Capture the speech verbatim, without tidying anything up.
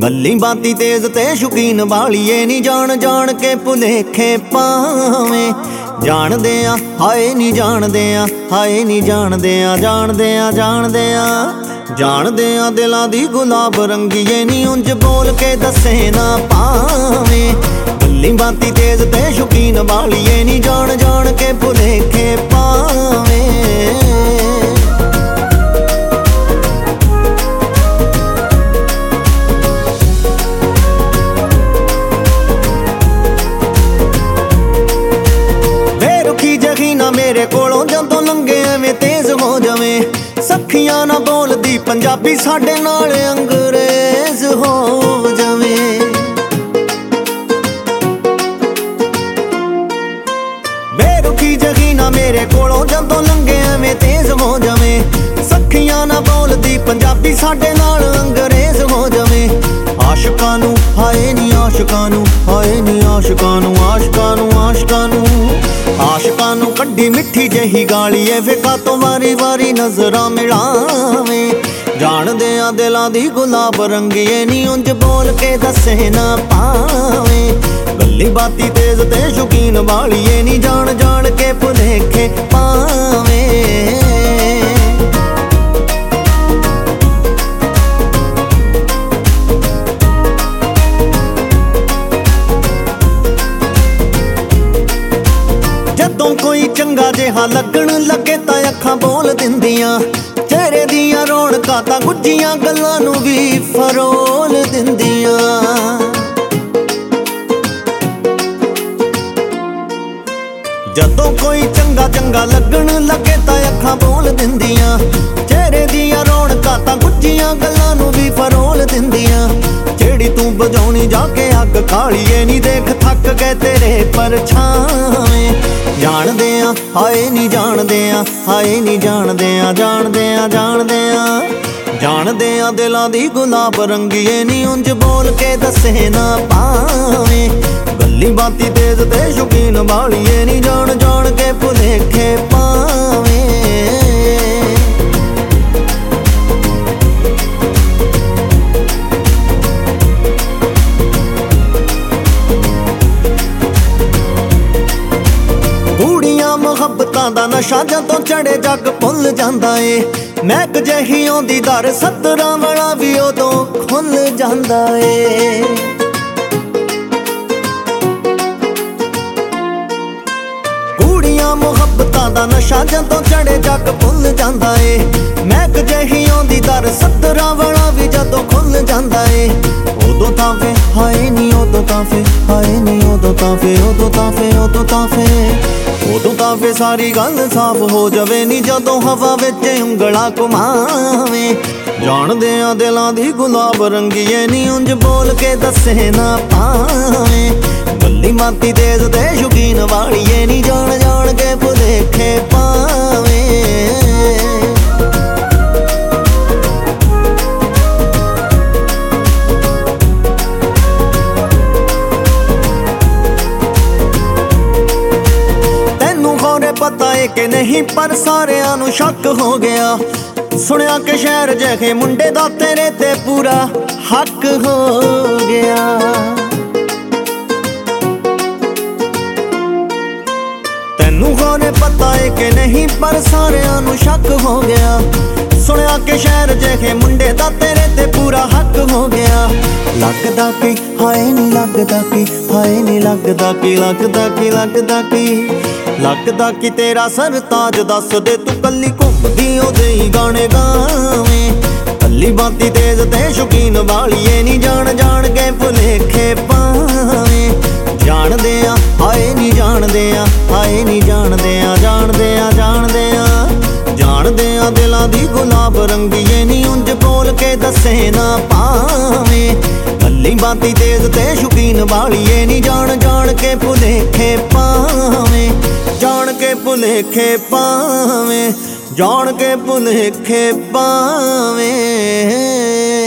ਗੱਲੀ ਬਾਤੀ ਤੇਜ਼ ਤੇ ਸ਼ੌਕੀਨ ਵਾਲੀਏ ਨੀ ਜਾਣ ਜਾਣ ਕੇ ਭੁਲੇਖੇ ਪਾਵੇਂ ਜਾਣਦੇ ਆ ਹਾਏ ਨੀ ਜਾਣਦੇ ਆ ਹਾਏ ਨੀ ਜਾਣਦੇ ਆ ਜਾਣਦੇ ਆ ਜਾਣਦੇ ਆ ਜਾਣਦੇ ਆ ਦਿਲਾਂ ਦੀ ਗੁਲਾਬ ਰੰਗੀਏ ਨੀ ਉਂਝ ਬੋਲ ਕੇ ਦੱਸੇ ਨਾ ਪਾਵੇਂ ਗੱਲੀ ਬਾਤੀ ਤੇਜ਼ ਤੇ ਸ਼ੌਕੀਨ ਵਾਲੀਏ ਨੀ ਜਾਣ ਜਾਣ ਕੇ ਭੁਲੇਖੇ ਪਾਵੇਂ मेरे कोलों जदों लंघे एवें तेज हो जावें सखियां ना बोलदी पंजाबी साडे नाल अंग्रेज हो जावें बेरुखी जगी ना मेरे कोलों जदों लंघे एवें तेज हो जावें सखियां ना बोलदी पंजाबी साडे नाल अंग्रेज हो जावें आशिकां नूं हाए नी आशिकां नूं हाए नी आशिकां नूं आशिकां नूं आशिकां नूं आशिकां नूं कड्डी मिठी जही गालीए फिका तो वारी वारी नजरां मिलावें जाणदे आ दिलां दी गुलाब रंगीए नी उंज बोल के दस्से ना पावें गल्ली बाती तेज ते शौकीन वालीए नी जान जान के भुलेखे पावें जदों कोई चंगा जिहा लगन लगे तां अखां बोल दिंदियां चेहरे दियां रौनकां तां गुज्जियां गल्लां नूं भी फरोल दिंदियां जदों कोई चंगा चंगा लगन लगे तां अखां बोल दिंदियां चेहरे दियां रौनकां तां गुज्जियां गल्लां नूं भी फरोल दिंदियां जेड़ी तू बजाउणी जाके अग कालीए नी देख थक गए तेरे परछावें जाणदे आ हाए नी जाणदे आ हाए नी जाणदे आ जाणदे आ जाणदे आ जाणदे आ दिलां दी गुलाब रंगीए नी उंज बोल के दस्से ना पावें गल्ली बाती तेज ते शौकीन वालीए नी जान जान के भुलेखे पावें ਮੁਹੱਬਤਾਂ ਦਾ ਨਸ਼ਾ ਜਦੋਂ ਚੜੇ ਜੱਗ ਭੁੱਲ ਜਾਂਦਾ ਏ ਮਹਿਕ ਜਹੀ ਆਉਂਦੀ ਦਰ ਸੱਤਰਾਂ ਵਾਲਾ ਵੀ ਉਦੋਂ ਖੁੱਲ ਜਾਂਦਾ ਏ ਕੁੜੀਆਂ ਮੁਹੱਬਤਾਂ ਦਾ ਨਸ਼ਾ ਜਦੋਂ ਚੜੇ ਜੱਗ ਭੁੱਲ ਜਾਂਦਾ ਏ ਮਹਿਕ ਜਹੀ ਆਉਂਦੀ ਦਰ ਸੱਤਰਾਂ ਵਾਲਾ ਵੀ ਜਦੋਂ ਖੁੱਲ ਜਾਂਦਾ ਏ ਉਦੋਂ ਤਾਂ ਫੇ ਹਾਏ ਨੀ ਉਦੋਂ ਤਾਂ ਫੇ ਹਾਏ ਨੀ ਉਦੋਂ ਤਾਂ ਫੇ ਉਦੋਂ ਤਾਂ ਫੇ ਉਦੋਂ ਤਾਂ ਫੇ ਉਦੋਂ ਤਾਂ ਫੇ ਸਾਰੀ ਗੱਲ ਸਾਫ਼ ਹੋ ਜਾਵੇ ਨੀ ਜਦੋਂ ਹਵਾ ਵਿੱਚ ਉਂਗਲਾਂ ਘੁਮਾਵੇਂ ਜਾਣਦੇ ਆ ਦਿਲਾਂ ਦੀ ਗੁਲਾਬ ਰੰਗੀਏ ਨੀ ਉਂਝ ਬੋਲ ਕੇ ਦੱਸੇ ਨਾ ਪਾਵੇਂ ਗੱਲੀ ਮਾਤੀ ਤੇਜ਼ ਤੇ ਸ਼ੌਕੀਨ ਵਾਲੀਏ ਨੀ ਜਾਣ ਜਾਣ ਕੇ ਭੁਲੇਖੇ ਪਾਵੇਂ पता है कि नहीं पर सारियां नूं शक हो गया सुनिया कि शहर जहे मुंडे दा तेरे ते पूरा हक हो गया तैनू होने पता है कि नहीं पर सारियां नूं शक हो गया सुनिया कि शहर जहे मुंडे दा तेरे ते पूरा हक हो गया लगदा कि हाए नी लगदा कि हाए नी लगदा कि लगदा कि लगदा कि लगदा कि तेरा सरताज दस दे तू कल्ली घुमदी ओदे ही गाने गावें कल्ली बाती तेज ते शौकीन वालीए नी जान जान के भुलेखे पावें जाणदे आ हाए नी जाणदे आ हाए नी जाणदे आ जाणदे आ जाणदे आ जाणदे आ दिलां दी गुलाब रंगीए नी उंज बोल के दस्से ना पावें कल्ली बाती तेज ते शौकीन वालीए नी जान जान के भुलेखे पावें जान के भुलेखे पावें जान के भुलेखे पावें।